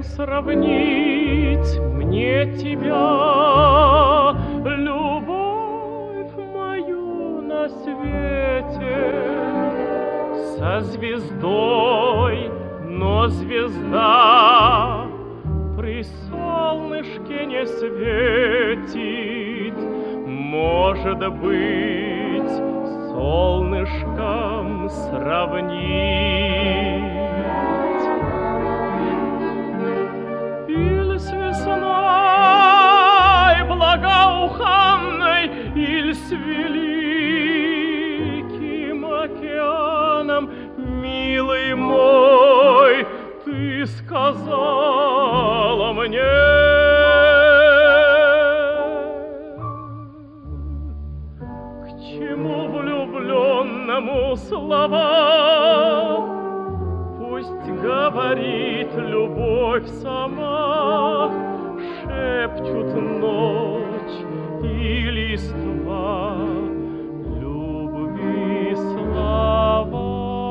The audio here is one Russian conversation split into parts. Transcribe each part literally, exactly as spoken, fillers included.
сравнить мне тебя, любовь мою на свете, со звездой, но звезда при солнышке не светит. Может быть, солнышком сравнить. Иль с весной благоуханной, иль с великим океаном, милый мой, ты сказала мне, к чему влюбленному слова? Пусть говорит любовь сама, шепчут ночь и листва любви слова.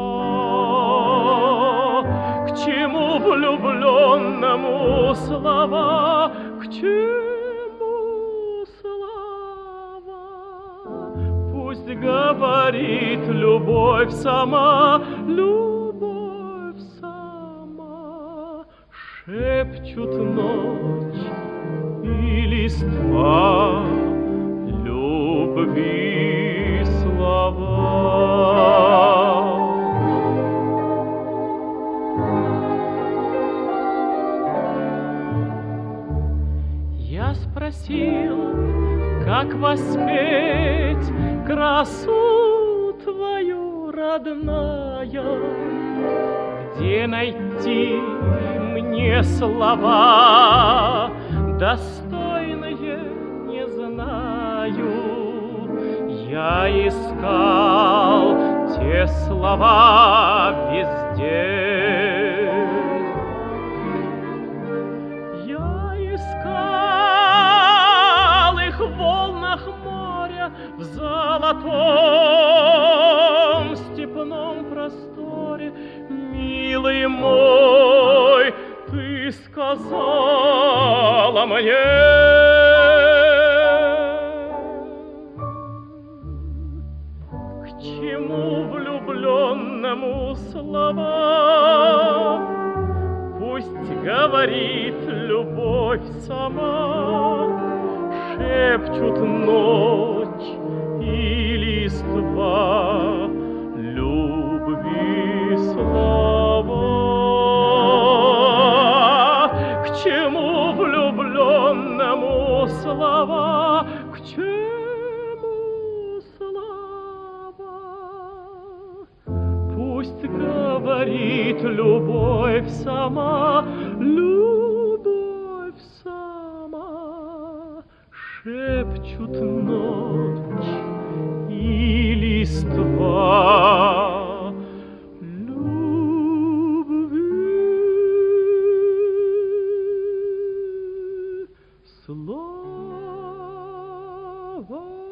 К чему влюбленному слова? К чему слова? Пусть говорит любовь сама, любовь сама, шепчут ночь и листва любви слова. Я спросил, как воспеть красу твою, родная, где найти мне слова достойные, не знаю. Я искал те слова везде. Я искал их в волнах моря, в золотом степном просторе. Милый мой, ты сказала мне, к чему влюбленному слова? Пусть говорит любовь сама, шепчут ночь и листва любви слова. К чему влюбленному слова? К чему слова? Пусть говорит любовь сама, любовь сама, шепчут ночь и листва любви слова.